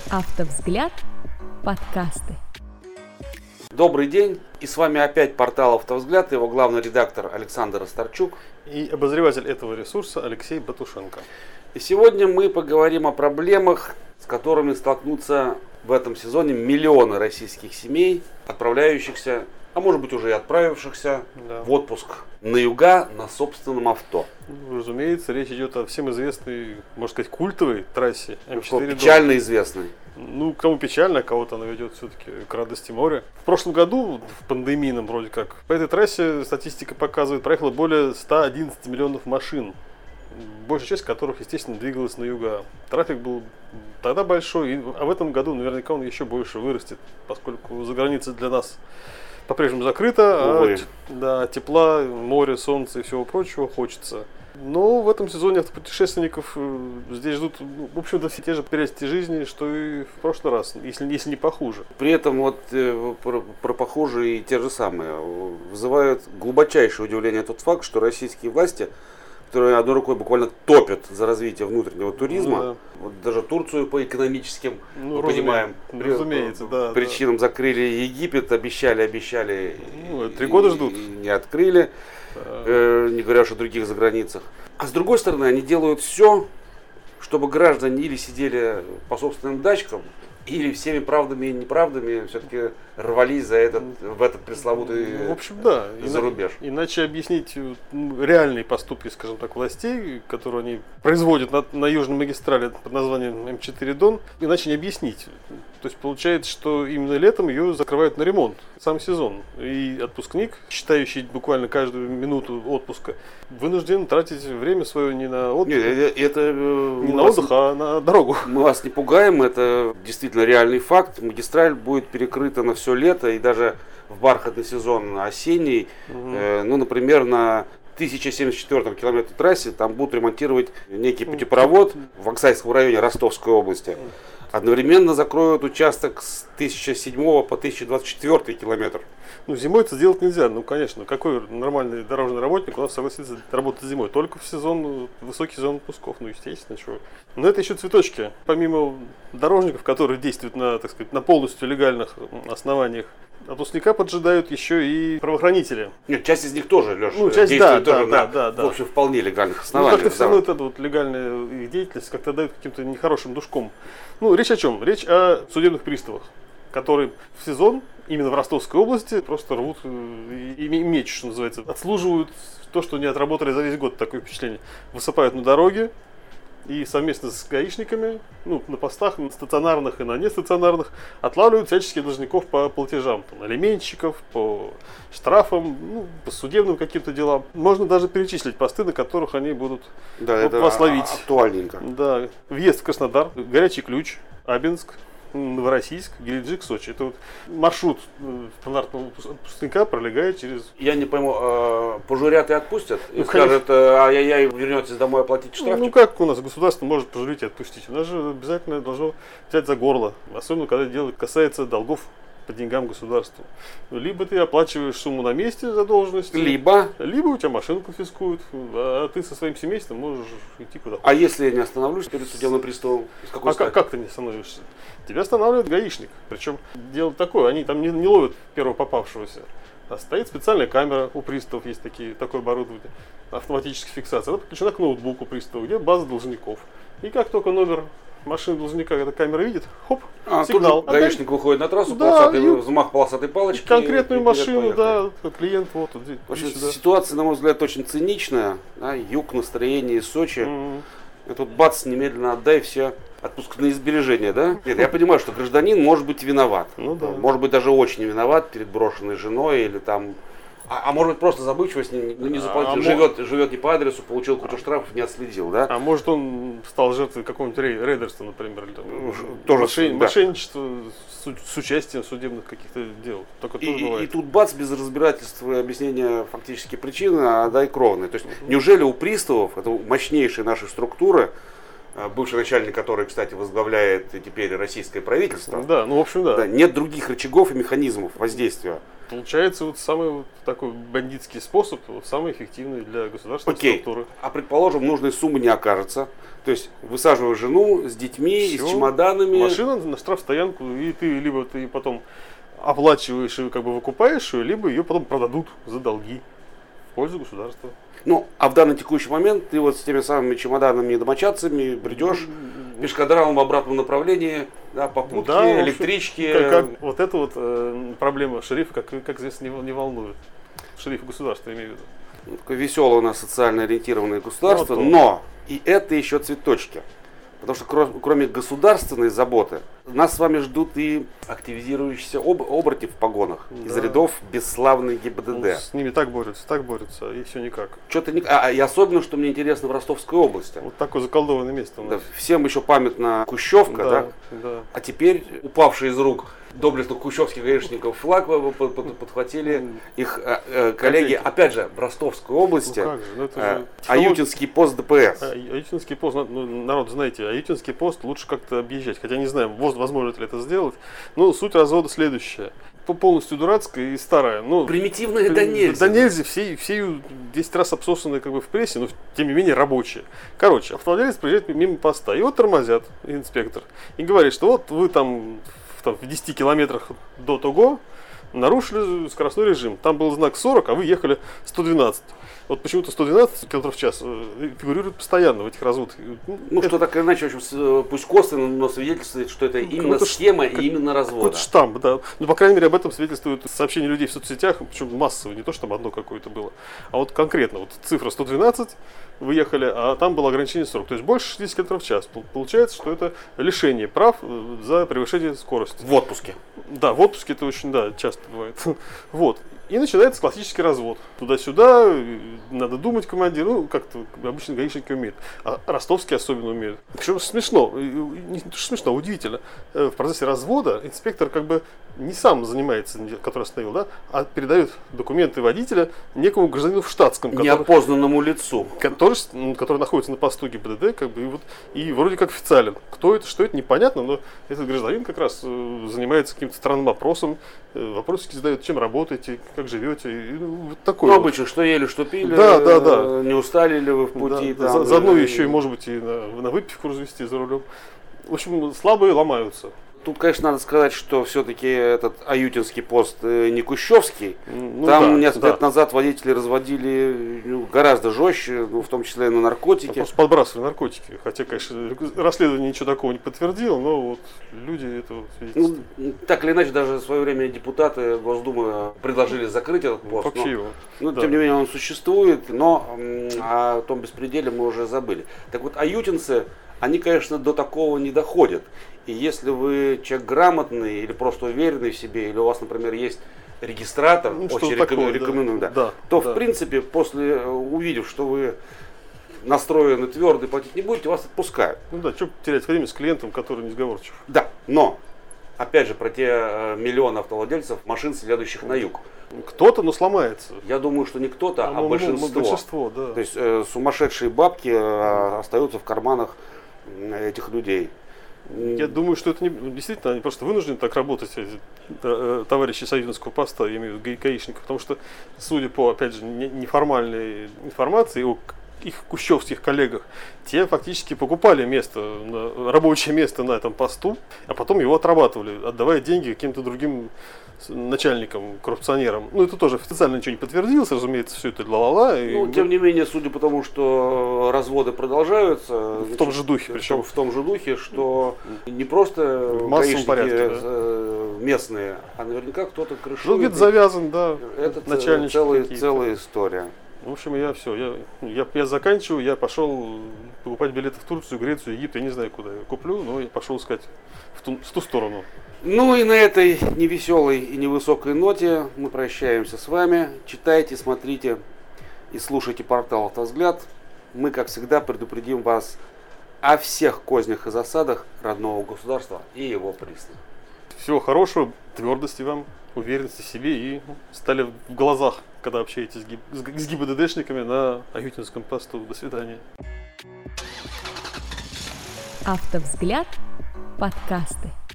Автовзгляд. Подкасты. Добрый день, и с вами опять портал «Автовзгляд», его главный редактор Александр Осторчук и обозреватель этого ресурса Алексей Батушенко. И сегодня мы поговорим о проблемах, с которыми столкнутся в этом сезоне миллионы российских семей, отправляющихся, а может быть уже и отправившихся в отпуск на юга на собственном авто. Разумеется, речь идет о всем известной, можно сказать, культовой трассе М4 Печально известной. Кому печально, а кого-то она ведет все-таки к радости моря. В прошлом году, в пандемийном вроде как, по этой трассе статистика показывает, проехало более 111 миллионов машин, большая часть которых, естественно, двигалась на юга. Трафик был тогда большой, а в этом году наверняка он еще больше вырастет, поскольку за границей для нас по-прежнему закрыто, а тепла, моря, солнца и всего прочего хочется. Но в этом сезоне автопутешественников здесь ждут, в общем-то, все те же прелести жизни, что и в прошлый раз, если не похуже. При этом про похожие и те же самые вызывает глубочайшее удивление тот факт, что российские власти, которые одной рукой буквально топят за развитие внутреннего туризма, вот даже Турцию по экономическим, причинам закрыли, Египет обещали. 3 года ждут. И не открыли, не говоря уж о других заграницах. А с другой стороны, они делают все, чтобы граждане или сидели по собственным дачкам, или всеми правдами и неправдами все-таки рвались в этот пресловутый зарубеж. Иначе объяснить реальные поступки, скажем так, властей, которые они производят на южной магистрали под названием М4 Дон, иначе не объяснить. То есть получается, что именно летом ее закрывают на ремонт, сам сезон. И отпускник, считающий буквально каждую минуту отпуска, вынужден тратить время свое не на отдых, а на дорогу. Мы вас не пугаем, это действительно реальный факт. Магистраль будет перекрыта на все лето и даже в бархатный сезон осенний. Например, на 1074 километре трассе там будут ремонтировать некий путепровод в Оксайском районе Ростовской области. Одновременно закроют участок с 1007 по 1024 километр. Зимой это сделать нельзя. Конечно, какой нормальный дорожный работник у нас согласится работать зимой? Только в высокий сезон отпусков. Естественно, чего. Но это еще цветочки. Помимо дорожников, которые действуют на полностью легальных основаниях, отпускника поджидают еще и правоохранители. Нет, часть из них тоже, Леша, действует в общем, вполне легальных основаниях. Как-то все равно эта легальная их деятельность как-то дает каким-то нехорошим душком. Речь о чем? Речь о судебных приставах, которые в сезон именно в Ростовской области просто рвут и мечут, что называется. Отслуживают то, что не отработали за весь год, такое впечатление. Высыпают на дороге и совместно с гаишниками, на постах, на стационарных и на нестационарных, отлавливают всяческих должников по платежам, на алименщиков, по штрафам, по судебным каким-то делам. Можно даже перечислить посты, на которых они будут вас ловить. Актуальненько. Да. Въезд в Краснодар, Горячий Ключ, Абинск, Новороссийск, Геленджик, Сочи. Это маршрут стандартного отпускника пролегает через... Я не пойму, пожурят и отпустят? И скажут, ай-яй-яй, вернетесь домой оплатить штраф? Как у нас государство может пожурить и отпустить? У нас же обязательно должно взять за горло. Особенно, когда дело касается долгов по деньгам государству. Либо ты оплачиваешь сумму на месте задолженности, либо у тебя машину конфискуют, а ты со своим семейством можешь идти куда хочешь. А если я не остановлюсь перед судебным приставом? Как ты не остановишься? Тебя останавливает гаишник. Причем дело такое, они там не ловят первого попавшегося. А стоит специальная камера у приставов, есть такое оборудование, автоматическая фиксация. Она подключена к ноутбуку пристава, где база должников. И как только номер машины должника эта камера видит, хоп, сигнал. Тут же гаишник выходит на трассу, взмах полосатой палочки. Конкретную машину, клиент Ситуация, на мой взгляд, очень циничная. Юг, настроение Сочи. И тут бац, немедленно отдай все отпускные сбережения, да? Нет, я понимаю, что гражданин может быть виноват. Может быть даже очень виноват перед брошенной женой или там... А может быть просто забывчивость, не заплатил, живет не по адресу, получил кучу штрафов, не отследил, да? А может он стал жертвой какого-нибудь рейдерства, например, или тоже мошенничество с участием судебных каких-то дел. И тут бац, без разбирательства и объяснения фактически причины, а дай кровные. То есть неужели у приставов, это мощнейшие наши структуры, бывший начальник, который, кстати, возглавляет теперь российское правительство. Да, ну в общем, да. Нет других рычагов и механизмов воздействия. Получается, вот самый вот такой бандитский способ, вот самый эффективный для государственной структуры. А предположим, нужной суммы не окажется. То есть высаживаю жену с детьми и с чемоданами. Машина на штрафстоянку, и либо ты потом оплачиваешь и как бы выкупаешь ее, либо ее потом продадут за долги в пользу государства. Ну, а в данный текущий момент ты вот с теми самыми чемоданами и домочадцами бредешь пешкадралом в обратном направлении, да, попутки, да, электрички. Вот эта вот проблема шерифа, как известно, не волнует. Шериф государства, имею в виду. Такое веселое у нас социально ориентированное государство, Вот но и это еще цветочки. Потому что кроме государственной заботы, нас с вами ждут и активизирующиеся оборотни в погонах из рядов бесславной ГИБДД. Ну, с ними так борются, и все никак. Что-то и особенно, что мне интересно, в Ростовской области. Вот такое заколдованное место у нас. Да, всем еще памятна Кущевка, да. А теперь упавший из рук доблестных кущевских гаишников флаг подхватили их коллеги, опять же, в Ростовской области, Аютинский пост ДПС. Аютинский пост, народ, знаете, Аютинский пост лучше как-то объезжать, хотя не знаю, возможно ли это сделать. Но суть развода следующая. Полностью дурацкая и старая. Примитивная до нельзя. До нельзя, все 10 раз обсосанные как бы в прессе, но тем не менее рабочие. Короче, автовладелец приезжает мимо поста, его тормозят инспектор и говорит, что вот вы там в 10 километрах до того нарушили скоростной режим. Там был знак 40, а вы ехали 112. Вот почему-то 112 км в час фигурирует постоянно в этих разводах. Что так или иначе, в общем, пусть косвенно, но свидетельствует, что это именно схема и именно развода. Какой-то штамп, да. Ну, по крайней мере, об этом свидетельствуют сообщения людей в соцсетях, причем массово, не то, что там одно какое-то было. А вот конкретно, вот цифра 112, вы ехали, а там было ограничение 40. То есть больше 60 км в час. Получается, что это лишение прав за превышение скорости. В отпуске. Да, в отпуске это очень, часто бывает. Вот. И начинается классический развод. Туда-сюда, надо думать командир, как-то обычно гаишники умеют. А ростовские особенно умеют. Причем смешно, не то, что смешно, а удивительно. В процессе развода инспектор как бы не сам занимается, который остановил, а передает документы водителя некому гражданину в штатском. Неопознанному лицу. Который находится на посту ГИБДД, как бы, и вроде как официален. Кто это, что это, непонятно, но этот гражданин как раз занимается каким-то странным вопросом. Вопросики задают, чем работаете, как живете, вот такое. Обычно, что ели, что пили, да. Не устали ли вы в пути. Да, заодно еще и, может быть, и на выпивку развести за рулем. В общем, слабые ломаются. Тут, конечно, надо сказать, что все-таки этот Аютинский пост не Кущевский. Там несколько лет назад водители разводили гораздо жестче, в том числе и на наркотики. Просто подбрасывали наркотики. Хотя, конечно, расследование ничего такого не подтвердило, но вот люди это видят. Так или иначе, даже в свое время депутаты Госдумы предложили закрыть этот пост. Вообще его. Тем не менее, он существует, но о том беспределе мы уже забыли. Так вот, аютинцы, они, конечно, до такого не доходят. И если вы человек грамотный или просто уверенный в себе, или у вас, например, есть регистратор, очень рекомендую, то в принципе, увидев, что вы настроены твердо и платить не будете, вас отпускают. Что терять время с клиентом, который не сговорчив. Да, но, опять же, про те миллионы автовладельцев машин, следующих на юг. Кто-то, сломается. Я думаю, что не кто-то, а большинство. Да. То есть сумасшедшие бабки остаются в карманах этих людей. Я думаю, что это действительно они просто вынуждены так работать, товарищи с Аютинского поста, я имею в виду гаишников, потому что, судя по, опять же, неформальной информации о их кущевских коллегах, те фактически покупали рабочее место на этом посту, а потом его отрабатывали, отдавая деньги каким-то другим начальникам, коррупционерам. Это тоже официально ничего не подтвердилось, разумеется, все это ла-ла-ла. Тем не менее, судя по тому, что разводы продолжаются, в том же духе, причем в том же духе, что не просто гаишники местные, а наверняка кто-то крышует. Где-то завязан, да. Это целая история. В общем, я заканчиваю, я пошел покупать билеты в Турцию, Грецию, Египет, я не знаю, куда я куплю, но я пошел искать в ту сторону. И на этой невеселой и невысокой ноте мы прощаемся с вами. Читайте, смотрите и слушайте портал «Автовзгляд». Мы, как всегда, предупредим вас о всех кознях и засадах родного государства и его признаков. Всего хорошего, твердости вам, уверенности в себе и стали в глазах, когда общаетесь с ГИБДДшниками на Аютинском посту. До свидания. Автовзгляд. Подкасты.